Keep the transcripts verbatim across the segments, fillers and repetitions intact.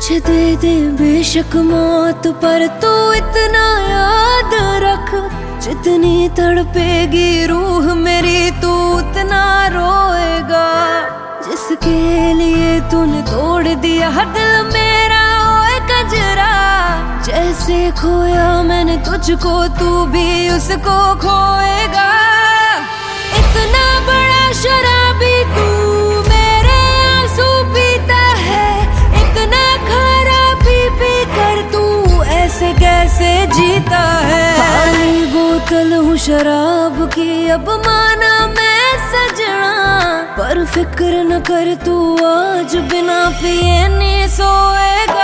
मुझे दे दे बेशक मौत, पर तू इतना याद रख, जितनी तड़पेगी रूह मेरी तू उतना रोएगा। जिसके लिए तूने तोड़ दिया दिल मेरा ओए कजरा, जैसे खोया मैंने तुझको तू भी उसको खोएगा। इतना बड़ा शराबी तू मेरे आंसू पीता है, इतना खरा पी पी कर तू ऐसे कैसे जीता है। खाली बोतल हूँ शराब की अब माना मैं सजना, पर फिक्र न कर तू आज बिना पिए नहीं सोएगा।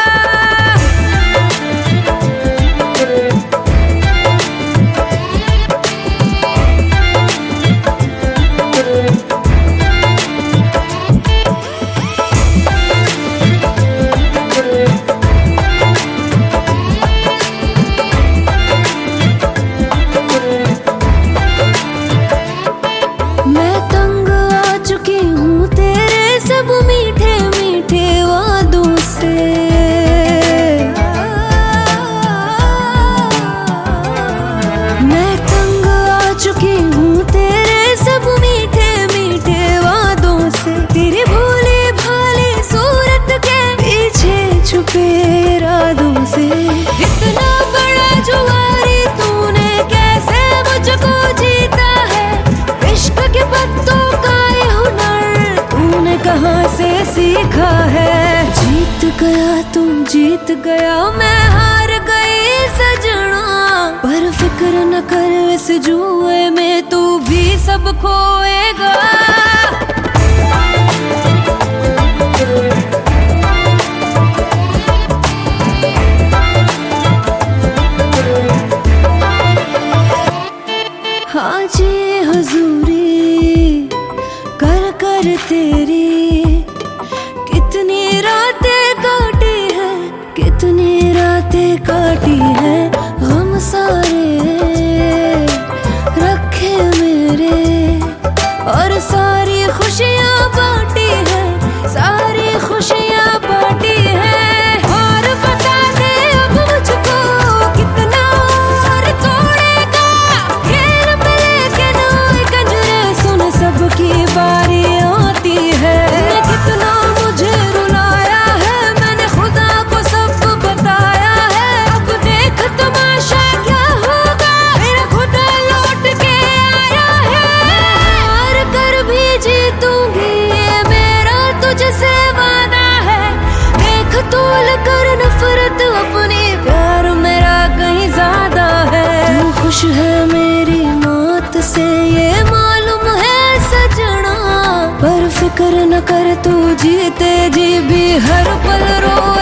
इतना बड़ा जुआरी तूने कैसे मुझको जीता है, इश्क के पत्तों का ये हुनर तूने कहाँ से सीखा है। जीत गया तुम जीत गया मैं हार गई सजना, पर फिक्र न कर इस जुए में तू भी सब खोएगा। हाजी हुजूरी कर कर तेरी, कितनी रातें काटी है कितनी रातें काटी है। गम सारे रखे मेरे और सारी खुशियाँ बांटी है, सारी खुशियाँ बांटी है। और बता दे अब मुझको कितना और तोड़ेगा, खेल में लेकिन ओए कंजरे सुन सबकी बारी आती है। कितना मुझे रुलाया है मैंने खुदा को सब बताया है, अब देख तमाशा क्या होगा मेरा खुदा लौट के आया है। हार कर भी जीतूंगी ये मेरा तुझसे वादा है, देख तोल कर नफरत अपनी प्यार मेरा कहीं ज्यादा है। तू खुश है मेरी मौत से ये मालूम है सजना, पर फिक्र न कर तू जीते जी भी हर पल रो